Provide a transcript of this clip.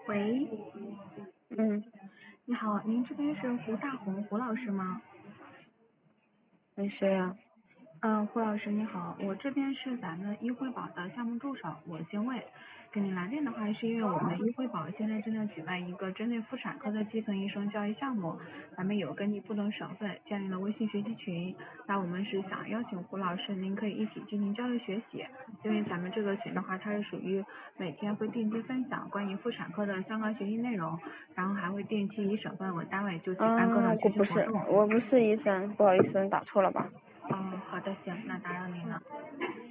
喂， 嗯， 你好，您这边是胡大红胡老师吗？ 谁呀？ 胡老师你好，我这边是咱们医惠宝的项目助手，我姓魏。给您来电的话，是因为我们医惠宝现在正在举办一个针对妇产科的基层医生教育项目，咱们有根据不同省份建立了微信学习群，那我们是想邀请胡老师，您可以一起进行交流学习。因为咱们这个群的话，它是属于每天会定期分享关于妇产科的相关学习内容，然后还会定期以省份为单位就举办各种学习活动。 我不是医生，不好意思，你打错了吧？ 哦，好的，行，那打扰您了。